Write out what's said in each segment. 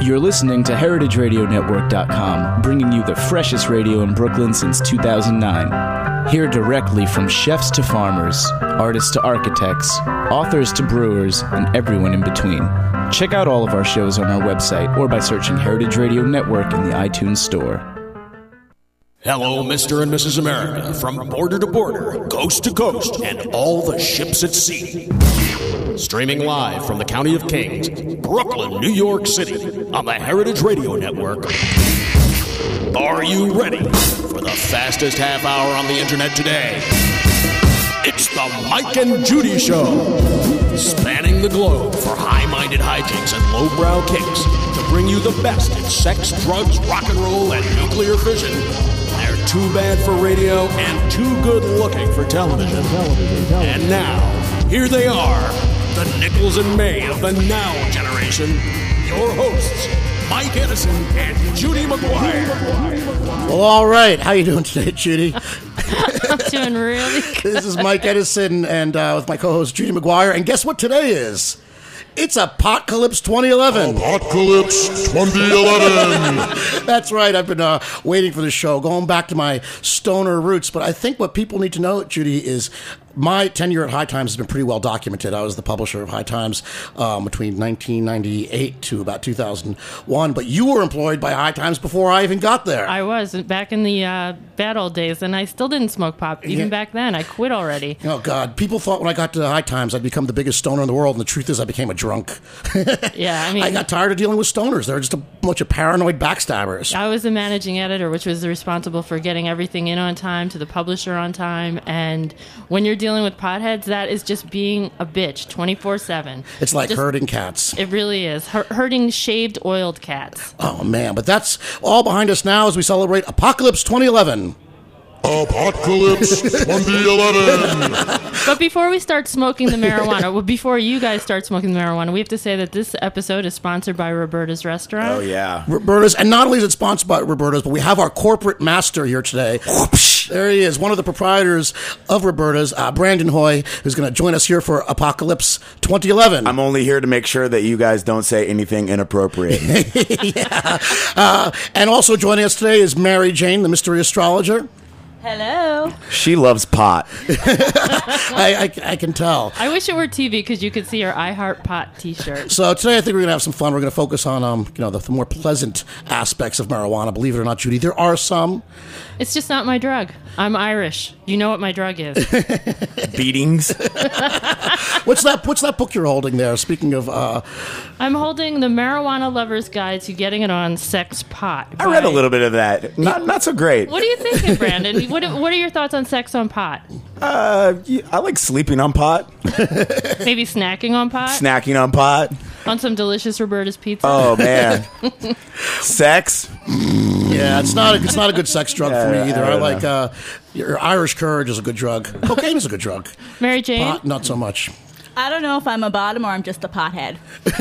You're listening to HeritageRadioNetwork.com, bringing you the freshest radio in Brooklyn since 2009. Hear directly from chefs to farmers, artists to architects, authors to brewers, and everyone in between. Check out all of our shows on our website or by searching Heritage Radio Network in the iTunes Store. Hello, Mr. and Mrs. America, from border to border, coast to coast, and all the ships at sea. Streaming live from the County of Kings, Brooklyn, New York City, on the Heritage Radio Network. Are you ready for the fastest half hour on the internet today? It's the Mike and Judy Show, spanning the globe for high-minded hijinks and lowbrow kicks to bring you the best in sex, drugs, rock and roll, and nuclear fission. They're too bad for radio and too good-looking for television. And now, here they are, the Nichols and May of the Now generation, your hosts, Mike Edison and Judy McGuire. Well, all right. How you doing today, Judy? I'm doing really good. This is Mike Edison and with my co-host, Judy McGuire. And guess what today is? It's Apocalypse 2011. Apocalypse 2011. That's right. I've been waiting for the show, going back to my stoner roots. But I think what people need to know, Judy, is my tenure at High Times has been pretty well documented. I was the publisher of High Times between 1998 to about 2001. But you were employed by High Times before I even got there. I was back in the bad old days, and I still didn't smoke pot even back then. I quit already. Oh, God. People thought when I got to High Times I'd become the biggest stoner in the world, and the truth is I became a drunk. Yeah, I mean, I got tired of dealing with stoners. They're just a bunch of paranoid backstabbers. I was the managing editor, which was responsible for getting everything in on time to the publisher on time. And when you're dealing with potheads, that is just being a bitch 24/7. It's like herding cats. It really is. Herding shaved, oiled cats. Oh, man. But that's all behind us now as we celebrate Apocalypse 2011. Apocalypse 2011. But before we start smoking the marijuana, well, before you guys start smoking the marijuana, we have to say that this episode is sponsored by Roberta's Restaurant. Oh, yeah. Roberta's, and not only is it sponsored by Roberta's, but we have our corporate master here today. There he is, one of the proprietors of Roberta's, Brandon Hoy, who's going to join us here for Apocalypse 2011. I'm only here to make sure that you guys don't say anything inappropriate. Yeah. And also joining us today is Mary Jane, the mystery astrologer. Hello. She loves pot. I can tell. I wish it were TV because you could see her I Heart Pot t-shirt. So today I think we're going to have some fun. We're going to focus on the more pleasant aspects of marijuana. Believe it or not, Judy, there are some. It's just not my drug. I'm Irish. You know what my drug is. Beatings. What's that book you're holding there? Speaking of... I'm holding the Marijuana Lover's Guide to Getting It On Sex Pot. I read a little bit of that. Not so great. What are you thinking, Brandon? What are your thoughts on sex on pot? I like sleeping on pot. Maybe snacking on pot? Snacking on pot. On some delicious Roberta's pizza? Oh, man. Sex? Yeah, it's not a good sex drug for me either. I like know. Your Irish courage is a good drug. Cocaine is a good drug. Mary Jane? Pot, not so much. I don't know if I'm a bottom or I'm just a pothead.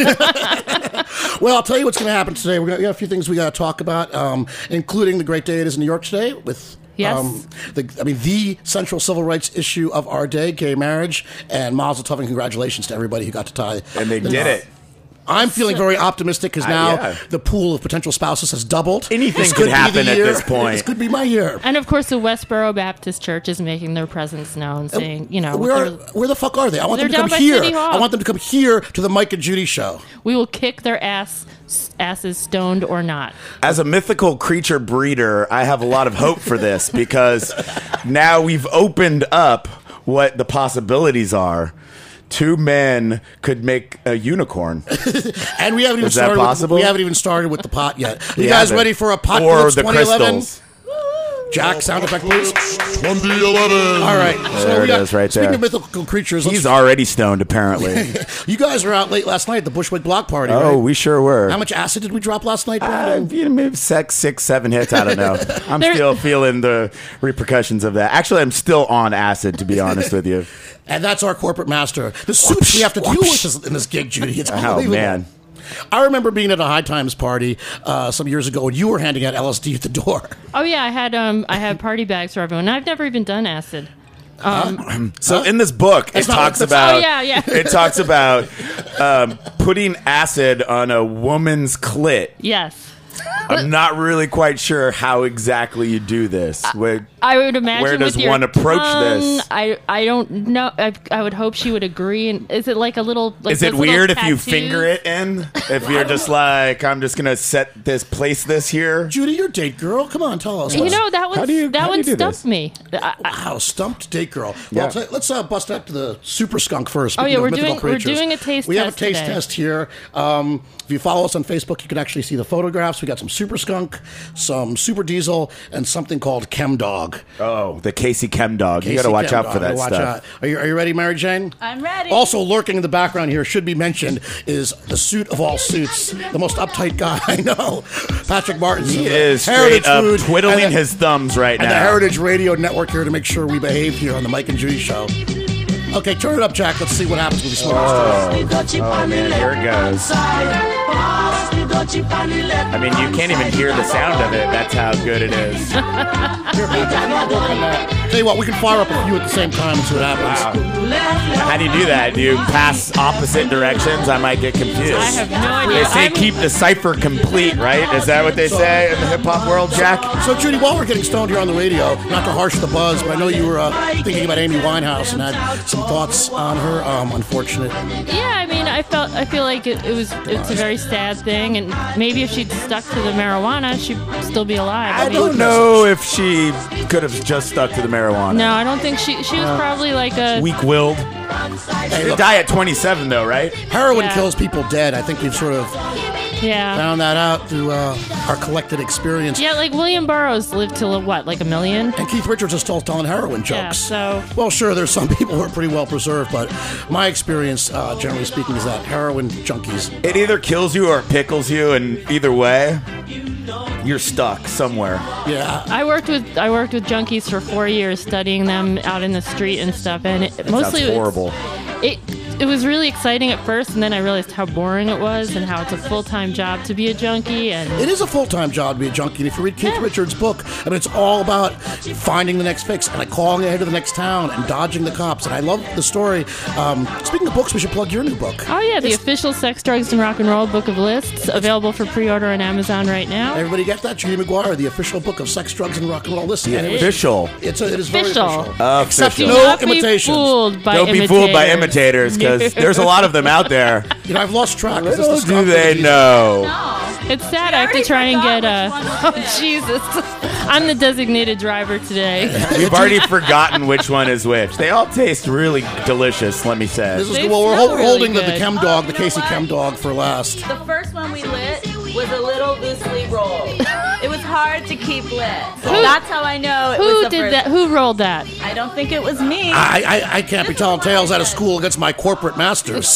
Well, I'll tell you what's going to happen today. We got a few things we got to talk about, including the great day it is in New York today with... Yes. The central civil rights issue of our day, gay marriage, and mazel tov and congratulations to everybody who got to tie. And they did it. I'm feeling very optimistic because now the pool of potential spouses has doubled. Anything could happen at this point. This could be my year. And of course, the Westboro Baptist Church is making their presence known, saying, where the fuck are they? I want them to down come by here. City Hall. I want them to come here to the Mike and Judy show. We will kick their asses, stoned or not. As a mythical creature breeder, I have a lot of hope for this because now we've opened up what the possibilities are. 2 men could make a unicorn. And we haven't even Is that started. possible? We haven't even started with the pot yet. You We guys haven't. ready for Or Apocalypse the 2011? crystals. Jack, sound effect, please. 2011. All right. There it is, right speaking there. of mythical creatures, He's already stoned, apparently. you guys were out late last night at the Bushwick Block Party, Oh, right? we sure were. How much acid did we drop last night, Brandon? Maybe 6, 7 hits. I don't know. I'm still feeling the repercussions of that. Actually, I'm still on acid, to be honest with you. And that's our corporate master. The suits we have to deal with in this gig, Judy. It's unbelievable. Oh, man. I remember being at a High Times party some years ago, and you were handing out LSD at the door. Oh, yeah, I had party bags for everyone. I've never even done acid. So in this book, it talks about. Oh, yeah. It talks about putting acid on a woman's clit. Yes. I'm not really quite sure how exactly you do this. I would imagine. Where does with your one approach tongue, this? I don't know. I would hope she would agree. And is it like a little? Like Is it those little weird if you tattoos? finger it in? If you're just like, I'm just gonna place this here. Judy, you're date girl. Come on, tell us. You know that How do you one do stumped this? me. Wow, stumped date girl. Yeah. Well, let's bust up to the super skunk first. Oh, yeah, speaking of we're mythical doing- we're creatures. doing a taste We have a test taste today. test here. If you follow us on Facebook, you can actually see the photographs. We got some super skunk, some super diesel, and something called Chem Dog. Oh, the Casey Chem Dog. You got to Casey watch Chem out Dog. for that Watch stuff. out. Are you ready, Mary Jane? I'm ready. Also lurking in the background here, should be mentioned, is the suit of all suits, the most uptight guy I know, Patrick Martin. He is straight up twiddling his thumbs right and now. the Heritage Radio Network here to make sure we behave here on the Mike and Judy Show. Okay, turn it up, Jack. Let's see what happens when we smoke this. Oh man, here it goes. I mean, you can't even hear the sound of it. That's how good it is. Tell you what, we can fire up a few at the same time and see what happens. Wow. How do you do that? Do you pass opposite directions? I might get confused. I have no idea. They say I'm- keep the cipher complete, right? Is that what they say in the hip hop world, Jack? So, Judy, while we're getting stoned here on the radio, not to harsh the buzz, but I know you were thinking about Amy Winehouse and had some thoughts on her unfortunate. Yeah, I mean, I feel like it's a very sad thing, and maybe if she'd stuck to the marijuana, she'd still be alive. I mean, don't know if she could have just stuck to the marijuana. No, I don't think she was probably like a. Weak-willed. Hey, She look, die at 27, though, right? heroin Yeah. kills people dead. I think we've sort of Yeah. found that out through our collected experience. Yeah, like William Burroughs lived till what, like 1,000,000? And Keith Richards is still telling heroin Yeah, jokes. so Well, sure, there's some people who are pretty well preserved, but my experience, generally speaking, is that heroin junkies. It either kills you or it pickles you, and either way, you're stuck somewhere. Yeah. I worked with junkies for 4 years, studying them out in the street and stuff, and mostly Sounds horrible. It was really exciting at first, and then I realized how boring it was and how it's a full-time job to be a junkie. And It is a full-time job to be a junkie. And if you read Keith Richards' book, I mean, it's all about finding the next fix and like calling ahead to the next town and dodging the cops. And I love the story. Speaking of books, we should plug your new book. oh yeah, the official Sex, Drugs, and Rock and Roll Book of Lists, available for pre-order on Amazon right now. Everybody get that? Judy McGuire, the official book of sex, drugs, and rock and roll. Listen, and Official. it is very Official. official. Except Official. no Do not imitations. be fooled by Don't be fooled by imitators, because No. there's a lot of them out there. You know, I've lost track. Is this the Little do skunk or they the diesel? know. It's sad. I have to try and get a. Oh Jesus! I'm the designated driver today. You've already forgotten which one is which. They all taste really delicious, let me say. This is They well, we're smell really holding the good. Chem Dog, the Casey Chem Dog, for last. The first one we lit was a little loosely rolled. It was hard to keep lit. So that's how I know it was Who the did first. that? Who rolled that? I don't think it was me. I can't be telling tales out of school against my corporate masters.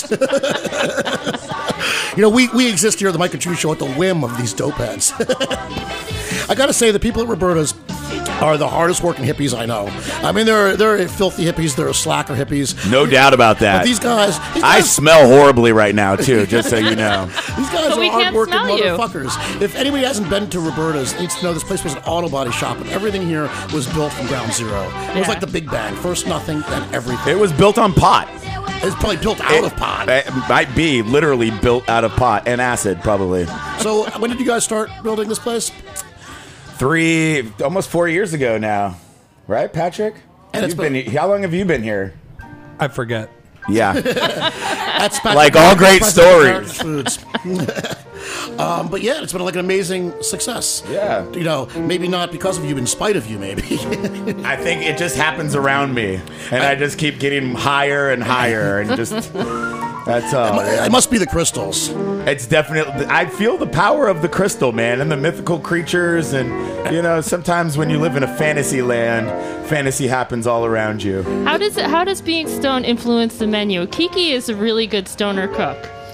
You know, we exist here at the Mike and Judy Show at the whim of these dope heads. I gotta say, the people at Roberta's are the hardest working hippies I know. I mean, they're filthy hippies, they're slacker hippies. No doubt about that. But these guys I smell horribly right now, too, just so you know. These guys But are we can't hard-working smell you. motherfuckers. If anybody hasn't been to Roberta's, needs to know this place was an auto body shop, and everything here was built from ground zero. It was Yeah. like the Big Bang. First nothing, then everything. It was built on pot. It's probably built out of pot. It might be literally built out of pot and acid, probably. So when did you guys start building this place? Almost 4 years ago now. Right, Patrick? And it's How long have you been here? I forget. Yeah. That's Patrick Like all great President of stories. Heritage Foods. But yeah, it's been like an amazing success. Yeah. You know, maybe not because of you, in spite of you, maybe. I think it just happens around me. And I just keep getting higher and higher. And just, that's all. It must be the crystals. It's definitely, I feel the power of the crystal, man, and the mythical creatures. And, you know, sometimes when you live in a fantasy land, fantasy happens all around you. How does being stoned influence the menu? Kiki is a really good stoner cook.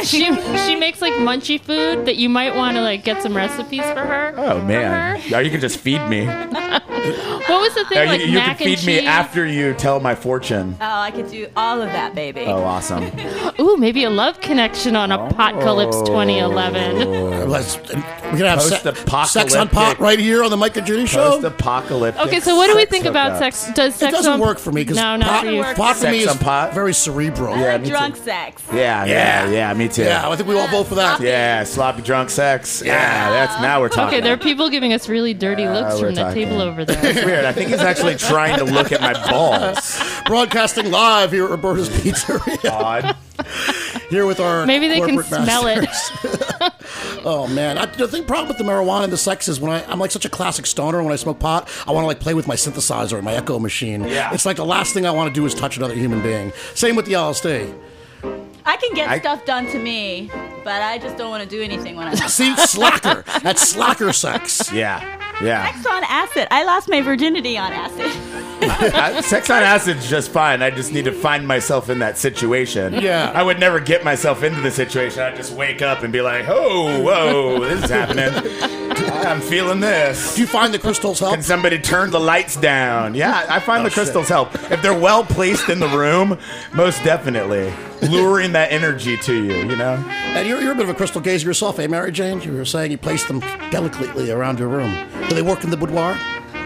she makes like munchy food that you might want to like get some recipes for her. Oh man, For yeah, you can just feed me. what was the thing? Yeah, like you mac can feed and me cheese? after you tell my fortune. Oh, I could do all of that, baby. Oh, awesome. Ooh, maybe a love connection on Apocalypse 2011. We're gonna have Post-apocalyptic. sex on pot right here on the Mike and Judy show. Post-apocalyptic. Okay, so what do we sex think about hookups. sex? Does sex It doesn't on- work for me because No, not for you. pot for me Sex is on pot? very cerebral. I Yeah, like me drunk too. sex. Yeah, me too. Yeah, I think we all vote for that. Yeah, sloppy drunk sex. Yeah, that's now we're talking. Okay, there are people giving us really dirty looks we're from the talking. table over there. It's weird. I think he's actually trying to look at my balls. Broadcasting live here at Roberta's Pizzeria. Odd. Here with our Maybe they can corporate smell it. masters. Oh man, the thing problem with the marijuana and the sex is when I'm like such a classic stoner. When I smoke pot, I want to like play with my synthesizer and my echo machine. Yeah. It's like the last thing I want to do is touch another human being. Same with the LSD. I can get stuff done to me, but I just don't want to do anything when I'm See, slacker. That's slacker sex. Yeah. sex on acid. I lost my virginity on acid. Sex on acid's just fine. I just need to find myself in that situation. Yeah. I would never get myself into the situation. I'd just wake up and be like, oh, whoa, this is happening. I'm feeling this. Do you find the crystals help? Can somebody turn the lights down? Yeah, I find the crystals help. If they're well placed in the room, most definitely. Luring that energy to you, you know? And you're a bit of a crystal gazer yourself, eh, Mary Jane? You were saying you placed them delicately around your room. Do they work in the boudoir?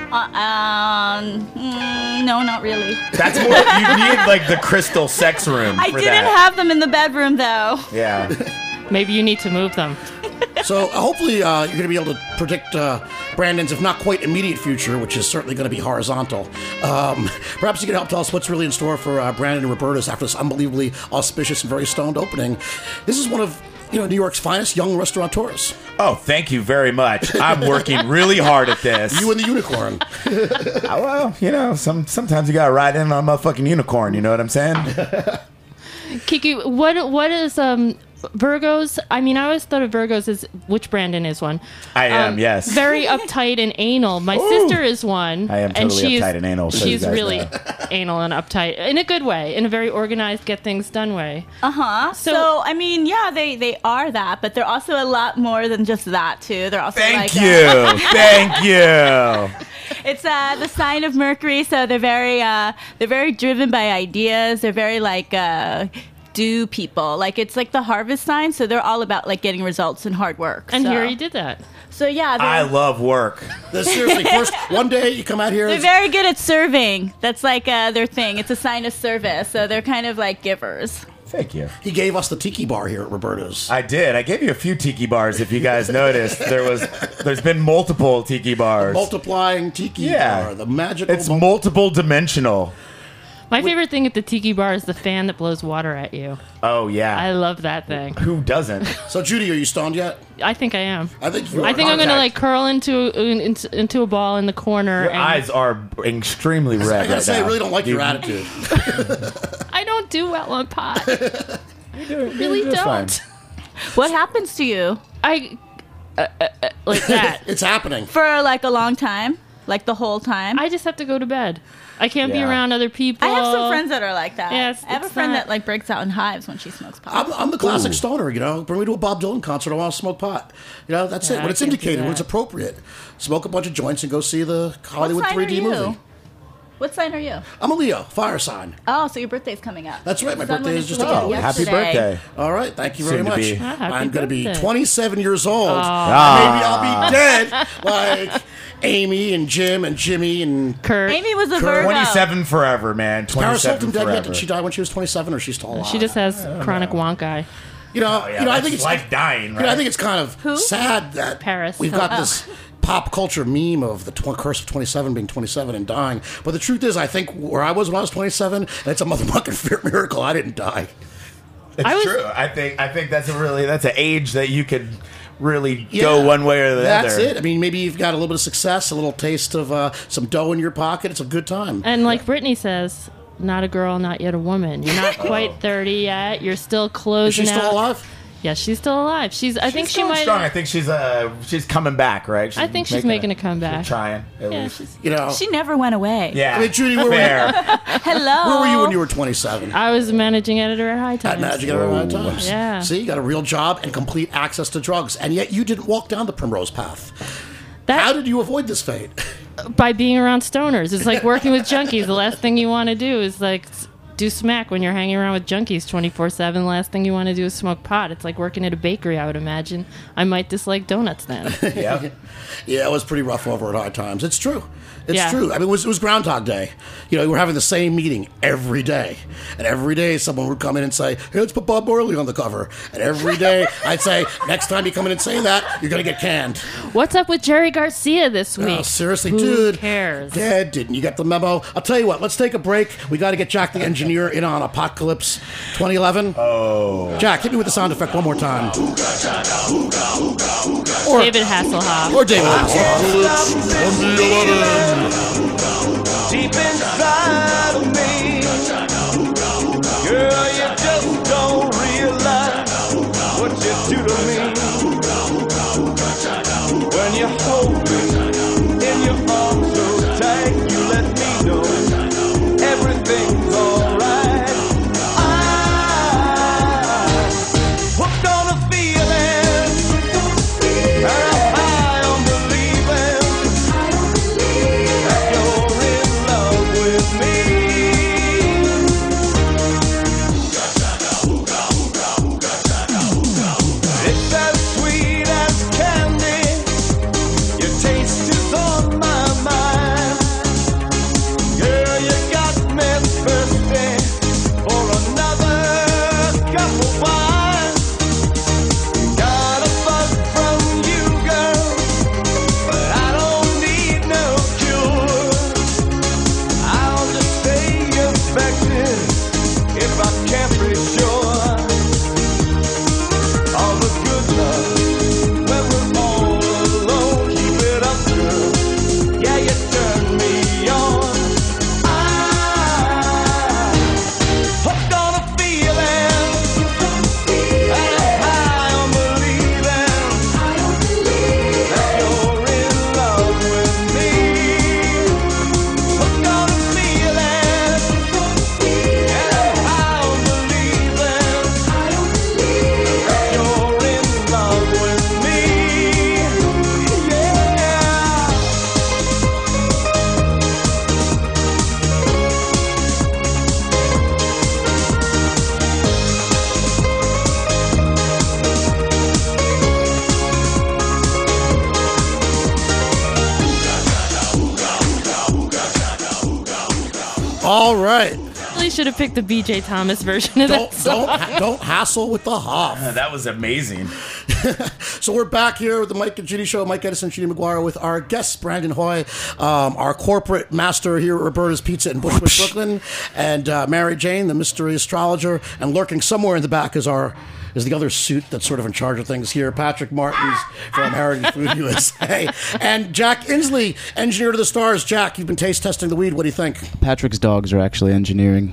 No, not really. That's more, you need like the crystal sex room. I for didn't that. have them in the bedroom, though. Yeah. Maybe you need to move them. So hopefully you're going to be able to predict Brandon's, if not quite immediate future, which is certainly going to be horizontal. Perhaps you can help tell us what's really in store for Brandon and Roberta's after this unbelievably auspicious and very stoned opening. This is one of New York's finest young restaurateurs. Oh, thank you very much. I'm working really hard at this. You and the unicorn. Well, sometimes you gotta ride in on a motherfucking unicorn. You know what I'm saying? Kiki, what is Virgos? I mean, I always thought of Virgos as, which Brandon is one. I am, yes. Very uptight and anal. My sister is one. I am and totally uptight and anal, so you She's guys really know. anal and uptight in a good way, in a very organized, get things done way. So, I mean, yeah, they are that, but they're also a lot more than just that, too. They're also Thank like... you. Thank you. It's the sign of Mercury, so they're very driven by ideas. They're very do people. Like, it's like the harvest sign, so they're all about like getting results and hard work. And so. here you did that. So yeah, I love work. Seriously, first one day you come out here. they're very good at serving. That's like their thing. It's a sign of service, so they're kind of like givers. Thank you. He gave us the tiki bar here at Roberta's. I did. I gave you a few tiki bars. If you guys noticed, there's been multiple tiki bars. Multiplying tiki Yeah. bar. The magical. It's multiple dimensional. My favorite thing at the tiki bar is the fan that blows water at you. Oh yeah. I love that thing. Who doesn't? So, Judy, are you stoned yet? I think I am. I think you are. I think I'm going to Contact. like curl into a ball in the corner. Your and eyes are extremely red I gotta right say, I now. really don't like your attitude. I don't do well on pot. Really don't. Fine. What happens to you I like that. It's happening. for like a long time, like the whole time? I just have to go to bed. I can't be Yeah. around other people. I have some friends that are like that. Yes, I have a it's friend not- that like breaks out in hives when she smokes pot. I'm the classic stoner, Bring me to a Bob Dylan concert. I want to smoke pot. That's it. Yeah, When I it's can't do indicated, when that. it's appropriate. Smoke a bunch of joints and go see the What Hollywood sign are 3D you? movie. What sign are you? I'm a Leo, fire sign. Oh, so your birthday's coming up. That's right, my Sun birthday went is just into a it week. Happy yesterday. birthday. All right, thank you very Soon to much. be. happy I'm going to be birthday. 27 years old. Ah. Maybe I'll be dead like Amy and Jim and Jimmy and Kurt. Amy was a Virgo. 27 forever, man. Paris 27 Hilton dead forever. yet? Did she die when she was 27 or she's still alive? She just has chronic wonk eye. I think it's like dying, right? I think it's kind of sad that Paris. we've got this pop culture meme of the curse of 27 being 27 and dying. But the truth is, I think where I was when I was 27, it's a motherfucking miracle I didn't die. It's true. I think that's an age that you could really go one way or the That's other. it. I mean, maybe you've got a little bit of success, a little taste of some dough in your pocket. It's a good time. And like Brittany says, not a girl, not yet a woman. You're not quite 30 yet. You're still Is closing she still out. alive? Yeah, she's still alive. I think she might. Strong. I think she's coming back, right? I think she's making a comeback. Trying. At Yeah, least. she's, She never went away. Yeah. I mean, Judy, Fair. Hello. where were you when you were 27? I was a managing editor at High Times. At Magic at High Times. Yeah. See, you got a real job and complete access to drugs, and yet you didn't walk down the primrose path. How did you avoid this fate? By being around stoners. It's like working with junkies. The last thing you want to do is like do smack when you're hanging around with junkies 24/7. The last thing you want to do is smoke pot. It's like working at a bakery, I would imagine. I might dislike donuts then. Yeah. Yeah, it was pretty rough over at High Times. It's true. It's Yeah. true. I mean, it was Groundhog Day. You know, we're having the same meeting every day. And every day someone would come in and say, hey, let's put Bob Marley on the cover. And every day I'd say, next time you come in and say that, you're going to get canned. What's up with Jerry Garcia this week? Oh, seriously, Who dude. cares? Dad, didn't you get the memo? I'll tell you what, let's take a break. We got to get Jack the Engineer in on Apocalypse 2011. Oh. Jack, hit me with the sound effect one more time. Or David Hasselhoff. Or David Hasselhoff. Apocalypse 2011. Deep inside of me, girl, you just don't realize what you do to me. When you hold me in your arms so tight, you let me know everything's alright. I hooked on a feeling, and I'm high on believing that you're in love with me. It's as sweet as candy. Your taste is on my mind. Girl, you got me thirsty for another cup of wine. Got a buzz from you, girl, but I don't need no cure. I'll just stay affected if I can't be sure. All the good love when we're all alone. Keep it up, girl. Yeah, you turn me on. I hooked on a feeling, and I'm high on believing that you're in love with me. Hooked on a feeling, and I'm high on believing that you're in love with me. Yeah. All right. Really should have picked the BJ Thomas version of that song. Don't hassle with the Hoff. That was amazing. So we're back here with the Mike and Judy Show. Mike Edison, Judy McGuire, with our guest Brandon Hoy, our corporate master here at Roberta's Pizza in Bushwick, Brooklyn, and Mary Jane, the mystery astrologer, and lurking somewhere in the back is the other suit that's sort of in charge of things here, Patrick Martins from Heritage Food USA, and Jack Inslee, engineer to the stars. Jack, you've been taste testing the weed. What do you think? Patrick's dogs are actually engineering.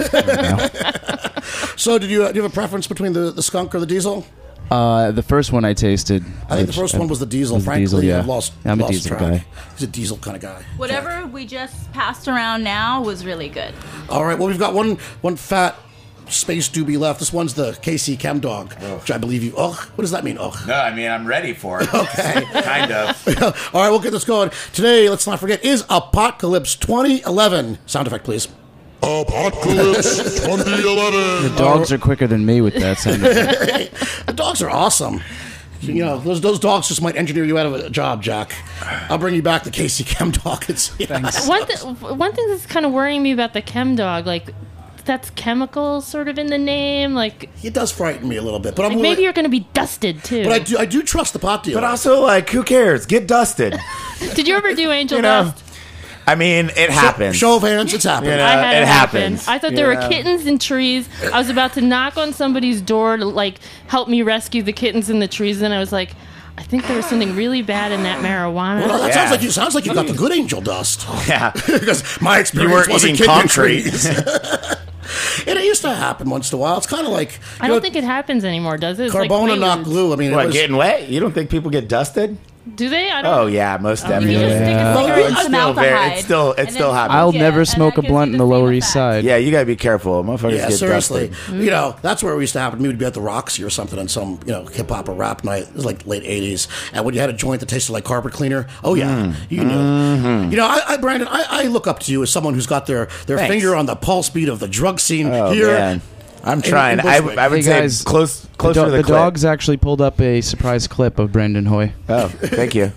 So, do you have a preference between the skunk or the diesel? The first one I tasted. I think the first one was the diesel. was the Frankly, diesel, yeah. I've lost. I'm a lost diesel track. guy. He's a diesel kind of guy. Whatever we just passed around now was really good. All right. Well, we've got one fat space doobie left. This one's the KC Chem Dog, which I believe you. Ugh. What does that mean? Ugh. No, I mean, I'm ready for it. Okay. Kind of. All right. We'll get this going today. Let's not forget is Apocalypse 2011. Sound effect, please. Apocalypse 2011. The dogs are quicker than me with that sound effect. The dogs are awesome. You know, those dogs just might engineer you out of a job, Jack. I'll bring you back the KC Chem Dog. Thanks. One thing that's kind of worrying me about the Chem Dog, like, that's chemical sort of in the name, like It does frighten me a little bit, but I'm maybe you're going to be dusted too. But I do trust the pot dealer. But also, like, who cares? Get dusted. Did you ever do angel You know, dust? I mean, it happens. Show of hands, it's happening. You know, I had it happen. happens. I thought there Yeah. were kittens in trees. I was about to knock on somebody's door to like help me rescue the kittens in the trees, and I was like, I think there was something really bad in that marijuana. Well, that Yeah. sounds like you got the good angel dust. Yeah. Because my You experience weren't wasn't eating kitten concrete. trees. And it used to happen once in a while. It's kind of like I don't think it happens anymore, does it? It's like Carbona, not Quaaludes. glue. I mean, it What, was, getting wet? You don't think people get dusted? Do they? I don't. Oh yeah, most You definitely. just stick a Yeah. cigarette Well, in it's some still very- aldehyde. it's still- it And still then happens. smoke I'll it, never and smoke that a gives blunt you in the the Lower same East effect. Side. Yeah, you gotta be careful. Motherfuckers Yeah, get seriously. dusted. You know, that's where we used to happen. We would be at the Roxy or something on some, hip hop or rap night. It was like late 80s. And when you had a joint that tasted like carpet cleaner, oh, yeah, you knew. Mm-hmm. You know, Brandon, I look up to you as someone who's got their Thanks. finger on the pulse beat of the drug scene Oh here. man, I'm trying. in I Bushwick. would Hey, say guys, closer to the clip. dogs actually pulled up a surprise clip of Brendan Hoy. Oh, thank you.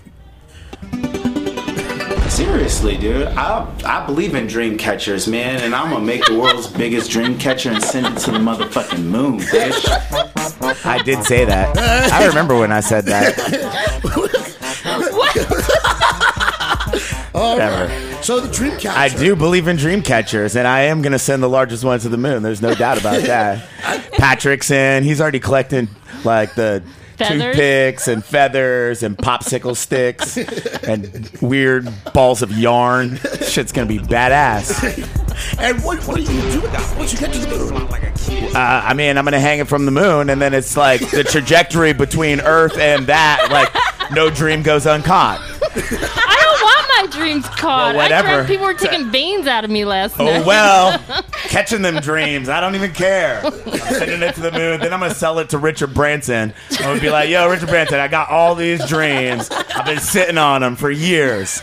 Seriously, dude, I believe in dream catchers, man, and I'm gonna make the world's biggest dream catcher and send it to the motherfucking moon, bitch. I did say that. I remember when I said that. Whatever. So the dream catcher. I do believe in dream catchers, and I am going to send the largest one to the moon. There's no doubt about that. Patrick's in. He's already collecting, like, the Feathers? toothpicks and feathers and popsicle sticks and weird balls of yarn. Shit's going to be badass. And what do you do with that once you get to the moon? I mean, I'm going to hang it from the moon, and then it's like the trajectory between Earth and that, like, no dream goes uncaught. I don't want my dreams caught. Well, whatever. I dreamt people were taking veins out of me last night. Oh, well, catching them dreams. I don't even care. I'm sending it to the moon. Then I'm going to sell it to Richard Branson. I'm going to be like, yo, Richard Branson, I got all these dreams. I've been sitting on them for years.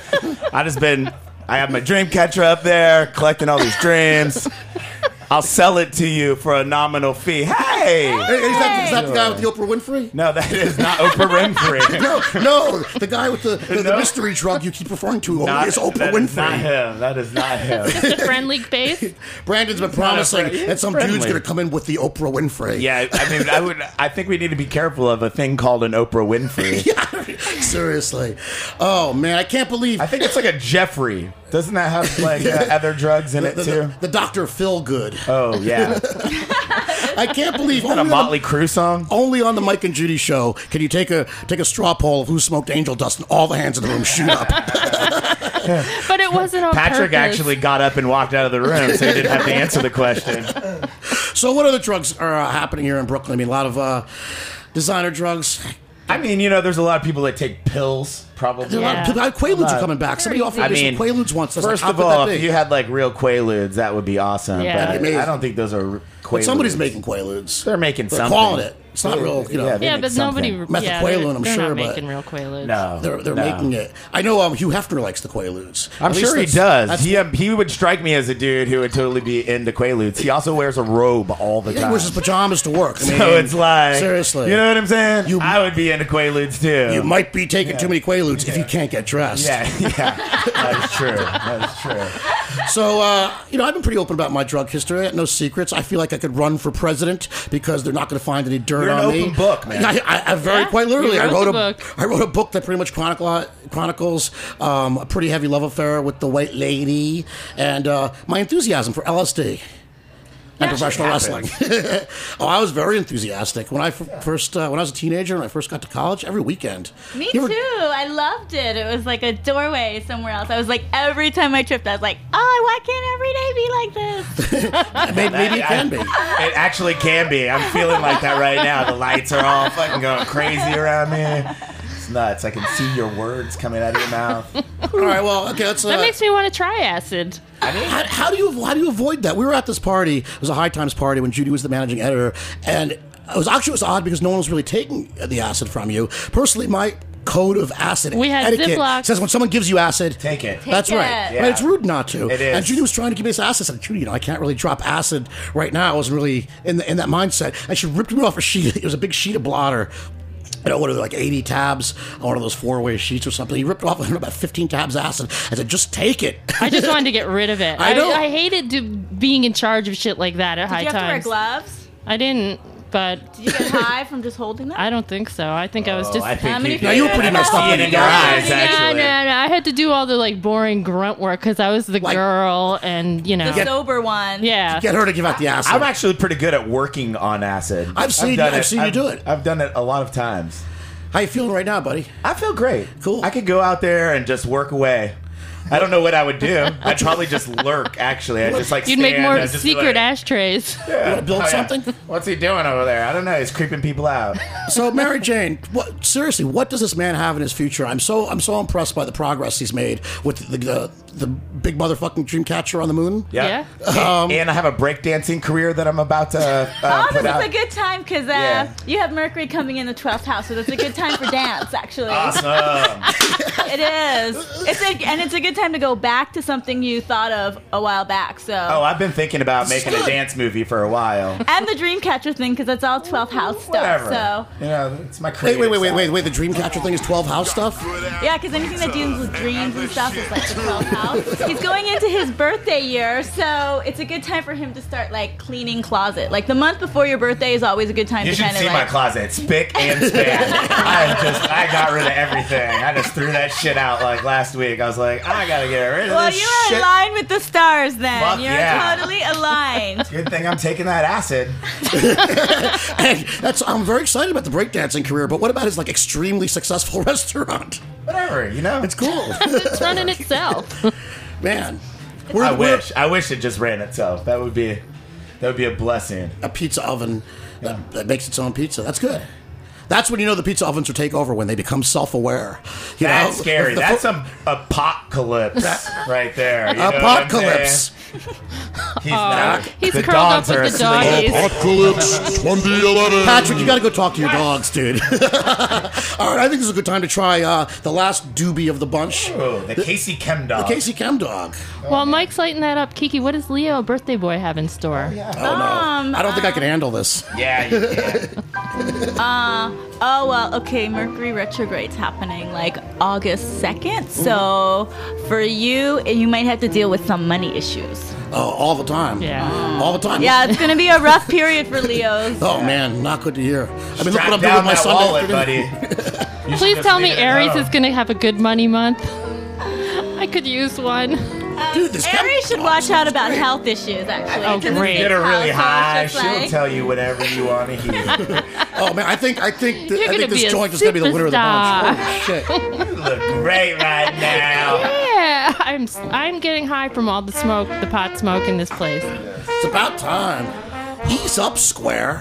I have my dream catcher up there collecting all these dreams. I'll sell it to you for a nominal fee. Hey! Is that the guy with the Oprah Winfrey? No, that is not Oprah Winfrey. No, the guy with the mystery drug you keep referring to is Oprah that Winfrey. is not him. That is not him. Just a friendly face. Brandon's been promising friend. that some Friendly. dude's going to come in with the Oprah Winfrey. Yeah, I mean, I think we need to be careful of a thing called an Oprah Winfrey. Yeah, seriously. Oh, man, I can't believe I think it's like a Jeffrey. Doesn't that have like other drugs in it too? the Dr. Phil Good. Oh yeah, I can't believe is that a Motley Crue song? only on the Mike and Judy show can you take a straw poll of who smoked angel dust and all the hands in the room shoot up. But it wasn't on Patrick purpose. actually got up and walked out of the room, so he didn't have to answer the question. So what other drugs are happening here in Brooklyn? I mean, a lot of designer drugs. I mean, there's a lot of people that take pills. Probably. There are a lot of people. Quaaludes are coming back. Somebody offered me some Quaaludes once. I was first like, of how could all, that if be? you had like real Quaaludes, that would be awesome. Yeah. But I don't think those are Quaaludes. But somebody's making Quaaludes. They're making They're something. calling it. It's not real, they Yeah, make but something. nobody. Methaqualone, I'm they're sure, not but making real Quaaludes. No, they're making it. I know Hugh Hefner likes the Quaaludes. I'm At sure he least does. that's- He would strike me as a dude who would totally be into Quaaludes. He also wears a robe all the He time. wears his pajamas to work. I mean, So it's like, seriously, you know what I'm saying? I would be into Quaaludes too. you might be taking too many Quaaludes if you can't get dressed. Yeah, that is true. That is true. So, I've been pretty open about my drug history. I got no secrets. I feel like I could run for president because they're not going to find any dirt You're an on me. open book, man. Quite literally, you I wrote wrote the a book. I wrote a book that pretty much chronicles a pretty heavy love affair with the white lady and my enthusiasm for LSD. And professional wrestling. Oh, I was very enthusiastic when I when I was a teenager and I first got to college. Every weekend. Me You ever- too. I loved it. It was like a doorway somewhere else. I was like, every time I tripped, I was like, oh, why can't every day be like this? Maybe it can be. It actually can be. I'm feeling like that right now. The lights are all fucking going crazy around me. It's nuts. I can see your words coming out of your mouth. All right. Well, okay. Let's. That makes me want to try acid. How do you avoid that? We were at this party. It was a High Times party when Judy was the managing editor, and it was odd because no one was really taking the acid from you. Personally, my code of acid We had etiquette Ziplocs. says when someone gives you acid, Take it. That's Take right. it. Yeah. Right, it's rude not to. It is. And Judy was trying to give me this acid. I said, Judy, I can't really drop acid right now. I wasn't really in that mindset. And she ripped me off a sheet. It was a big sheet of blotter. What are they, like 80 tabs on one of those 4-way sheets or something? He ripped it off about 15 tabs of acid. I said, just take it. I just wanted to get rid of it. I know. I hated being in charge of shit like that at Did High you have to wear Times. gloves? I didn't, but Did you get high from just holding them? I don't think so. I think I was just. I think How many you Now, you were pretty messed up see when it you in your got eyes, there. actually. No. I had to do all the boring grunt work because I was the Like- girl, and the sober one. yeah. Get her to give out the acid. I'm actually pretty good at working on acid. I've seen you do it. I've done it a lot of times. How you feeling right now, buddy? I feel great. Cool. I could go out there and just work away. I don't know what I would do. I'd probably just lurk. Actually, I'd just like You'd stand, make more I'd just be secret like, ashtrays. You want to build something? What's he doing over there? I don't know. He's creeping people out. So, Mary Jane, seriously, what does this man have in his future? I'm so impressed by the progress he's made with the big motherfucking Dreamcatcher on the moon. Yeah. And I have a breakdancing career that I'm about to This put is out. a good time because you have Mercury coming in the 12th house, so that's a good time for dance, actually. Awesome. It is. It's a good time to go back to something you thought of a while back. So. Oh, I've been thinking about making a dance movie for a while. And the Dreamcatcher thing, because that's all 12th house stuff. Whatever. So. You know, it's my creative Wait. side. The Dreamcatcher thing is 12 house stuff? Yeah, because anything that deals with dreams and stuff is like the 12th house. He's going into his birthday year, so it's a good time for him to start like cleaning closet. Like the month before your birthday is always a good time You to should kind of see like. my closet. Spick and span. I got rid of everything. I just threw that shit out like last week. I was like, I gotta get rid of Well, this you're shit. in line with the stars then. Fuck You're yeah. totally aligned. Good thing I'm taking that acid. And I'm very excited about the breakdancing career, but what about his like extremely successful restaurant? Whatever, you know. It's cool. It's running itself. Man. I wish it just ran itself. That would be a blessing. A pizza oven that makes its own pizza. That's good. That's when you know the pizza ovens will take over, when they become self-aware. That's scary. That's some apocalypse right there. You know what I'm Apocalypse. saying? He's not. He's The curled up dogs are with the asleep. doggies. Apocalypse 2011. Patrick, you got to go talk to your dogs, dude. All right, I think this is a good time to try the last doobie of the bunch. Oh, the Casey Chem dog. The Casey Chem dog. While Mike's lighting that up, Kiki, what does Leo, birthday boy, have in store? Oh, no. I don't think I can handle this. Yeah, you can. Oh, well, okay, Mercury retrograde's happening like August 2nd. So for you might have to deal with some money issues. Oh, all the time. Yeah. All the time. Yeah, it's going to be a rough period for Leos. Oh, man, not good to hear. I mean, look Strap what I'm doing down with my that Sunday wallet, afternoon. buddy. You should Please just tell leave me it at Aries home. is going to have a good money month. I could use one. Dude, this Aries should watch out about health issues, actually. Oh, 'cause it's great. Get her really house, so high. it's She'll like- tell you whatever you want to hear. Oh, man, I think You're gonna this be a joint is going to be the winner of the bunch. superstar. Holy shit. You look great right now. Yeah, I'm getting high from all the smoke, the pot smoke in this place. It's about time. Ease up, Square.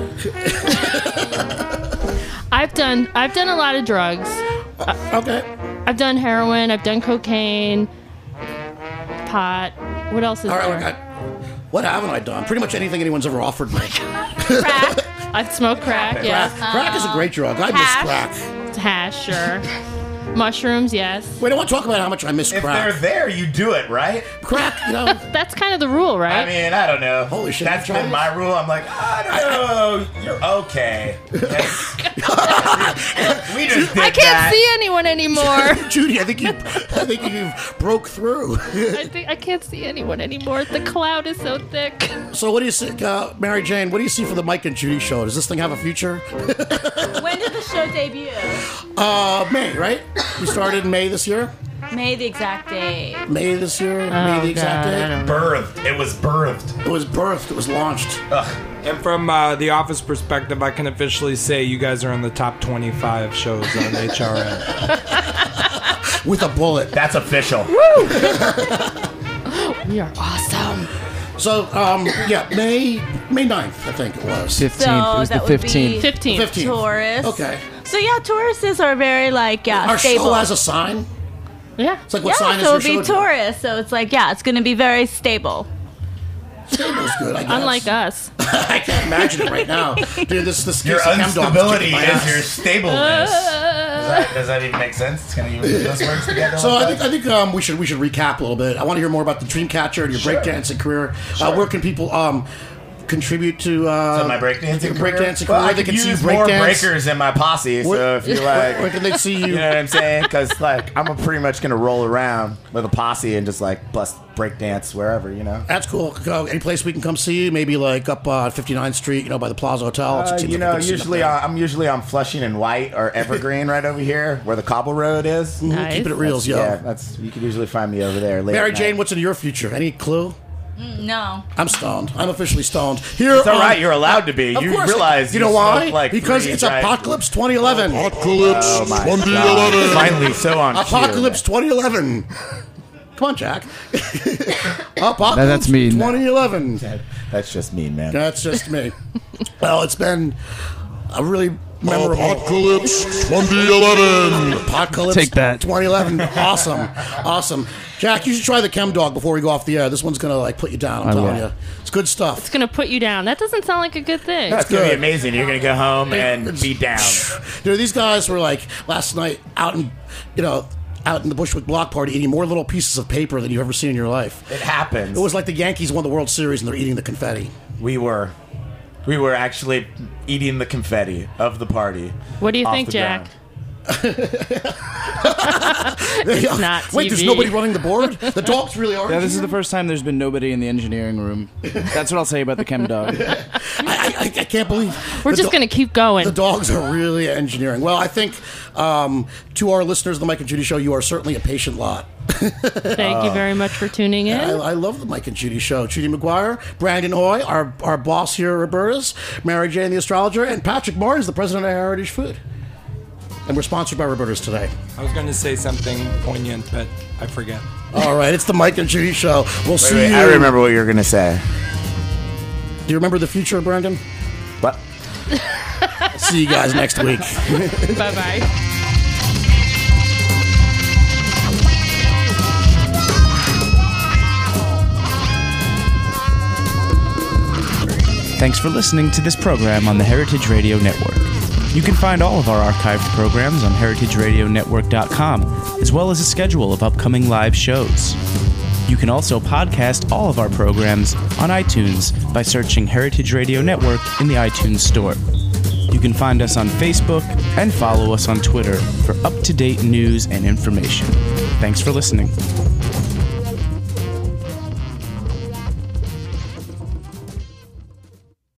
I've done a lot of drugs. Okay. I've done heroin. I've done cocaine, pot. What else is All there? right, what haven't I done? Pretty much anything anyone's ever offered me. Crack. I've smoked crack. Yes. Crack is a great drug. I miss Hash. crack. Hash, sure. Mushrooms, yes. Wait, I want to talk about how much I miss If crack. they're there, you do it, right? Crack, you know. That's kind of the rule, right? I mean, I don't know. Holy shit, That's you tried been this? my rule. I'm like, I don't know. You're okay. we just did I can't that. see anyone anymore. Judy, I think you broke through. I can't see anyone anymore. The cloud is so thick. So what do you see, Mary Jane, what do you see for the Mike and Judy show? Does this thing have a future? When did the show debut? May, right? We started in May this year? May the exact day. May this year? May the exact God, I day? don't know. Birthed. It was birthed. It was birthed. It was launched. And from the office perspective, I can officially say you guys are on the top 25 shows on HRN. With a bullet. That's official. We are awesome. So, yeah, May 9th, I think it was. 15th. So it was the that would 15th. 15. 15th. Taurus. Okay. So yeah, Tauruses are very like Our stable. show has a sign. Yeah. It's like what sign is so your it'd be show? Taurus. So it's like it's going to be very stable. Stable's good, I guess. Unlike us. I can't imagine it right now. Dude, this Your Casey Chem dog instability kicking my is ass. your stableness. Does that even make sense? Can you put those words together? So like I think we should recap a little bit. I want to hear more about the Dreamcatcher and your breakdancing career. Where can people contribute to my breakdancing career? Breakdancing Well, career. I They could can see you use more breakdance. breakers in my posse. So if you like, Where can they see you? you know what I'm saying? Because like I'm pretty much gonna roll around with a posse and just like bust breakdance wherever, you know. That's cool. Go any place we can come see you. Maybe like up 59th Street, by the Plaza Hotel. It seems You like a know, good scene up usually there. I'm usually on Flushing and White or Evergreen right over here where the Cobble Road is. Nice. Keep it real, yo. Yeah, that's you can usually find me over there. Late Mary at Jane, night. what's in your future? Any clue? No. I'm stoned. I'm officially stoned. Here, It's all right. You're allowed to be. Of You course. realize You know why? smoked, like, Because 3 it's giant- Apocalypse 2011. Apocalypse Oh my 2011. God. Finally, so on cue. Apocalypse 2011. Come on, Jack. Apocalypse That's me. 2011. That's just me, man. That's just me. Well, it's been a really memorable Apocalypse 2011. Apocalypse Take that. 2011. Awesome. Jack, you should try the Chem Dog before we go off the air. This one's gonna like put you down. I'm telling you, it's good stuff. It's gonna put you down. That doesn't sound like a good thing. That's going to be good. amazing. You're going to go home and be down. Dude, these guys were like last night out in the Bushwick Block Party eating more little pieces of paper than you've ever seen in your life. It happens. It was like the Yankees won the World Series and they're eating the confetti. We were actually eating the confetti of the party. What do you off think, the Jack? ground. It's not Wait, there's TV. nobody running the board? The dogs really are. Yeah, this is the first time there's been nobody in the engineering room. That's what I'll say about the Chem Dog. I can't believe We're just gonna keep going. The dogs are really engineering. Well, I think to our listeners of the Mike and Judy Show, you are certainly a patient lot. Thank you very much for tuning in. I love the Mike and Judy Show. Judy McGuire, Brandon Hoy, our boss here at Roberta's, Mary Jane the Astrologer, and Patrick Martins, the president of Heritage Food. And we're sponsored by Roberta's today. I was going to say something poignant, but I forget. All right, it's the Mike and Judy Show. We'll see you. I remember what you were going to say. Do you remember the future, Brandon? What? See you guys next week. Bye-bye. Thanks for listening to this program on the Heritage Radio Network. You can find all of our archived programs on heritageradionetwork.com, as well as a schedule of upcoming live shows. You can also podcast all of our programs on iTunes by searching Heritage Radio Network in the iTunes Store. You can find us on Facebook and follow us on Twitter for up-to-date news and information. Thanks for listening.